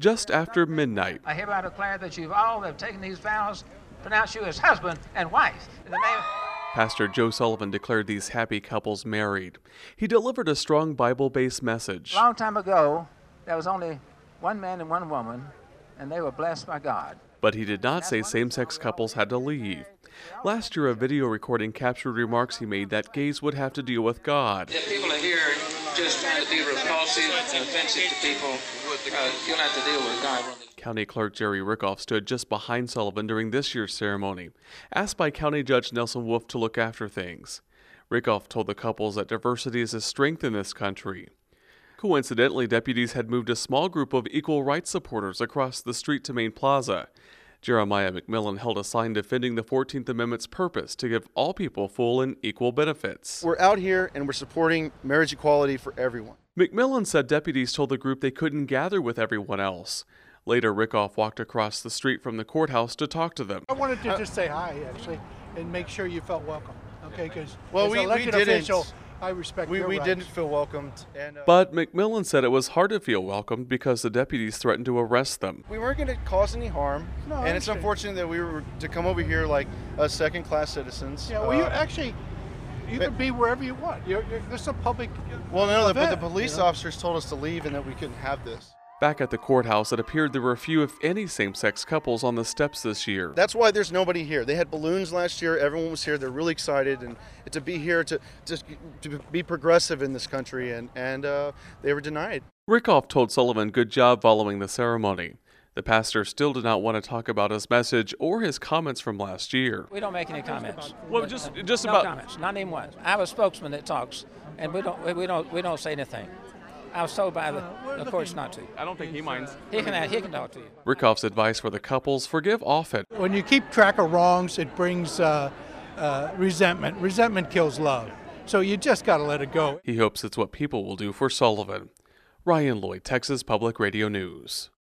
just after midnight. I hereby declare that you all have taken these vows, pronounce you as husband and wife. In the name of Pastor Joe Sullivan declared these happy couples married. He delivered a strong Bible-based message. A long time ago, there was only one man and one woman, and they were blessed by God. But he did not say same-sex couples had to leave. Last year, a video recording captured remarks he made that gays would have to deal with God. If people are here just trying to be repulsive and offensive to people, you'll have to deal with God. County Clerk Jerry Rickoff stood just behind Sullivan during this year's ceremony, asked by County Judge Nelson Wolf to look after things. Rickoff told the couples that diversity is a strength in this country. Coincidentally, deputies had moved a small group of equal rights supporters across the street to Main Plaza. Jeremiah McMillan held a sign defending the 14th Amendment's purpose to give all people full and equal benefits. We're out here and we're supporting marriage equality for everyone. McMillan said deputies told the group they couldn't gather with everyone else. Later, Rickoff walked across the street from the courthouse to talk to them. I wanted to just say hi, actually, and make sure you felt welcome, okay? Because well, as an elected official, I respect your we rights. didn't feel welcomed. And, But McMillan said it was hard to feel welcomed because the deputies threatened to arrest them. We weren't going to cause any harm, No, and it's unfortunate that we were to come over here like second-class citizens. Yeah, well, you can be wherever you want. There's a public Well, no, but the event, police officers told us to leave and that we couldn't have this. Back at the courthouse, it appeared there were few, if any, same-sex couples on the steps this year. That's why there's nobody here. They had balloons last year. Everyone was here. They're really excited and to be here to be progressive in this country, and they were denied. Rickoff told Sullivan good job following the ceremony. The pastor still did not want to talk about his message or his comments from last year. We don't make any comments. Well, just no about comments. Not even one. I have a spokesman that talks, and we don't say anything. I was told by the courts not to. I don't think he minds. He can talk to you. Rickoff's advice for the couples: forgive often. When you keep track of wrongs, it brings resentment. Resentment kills love. So you just got to let it go. He hopes it's what people will do for Sullivan. Ryan Lloyd, Texas Public Radio News.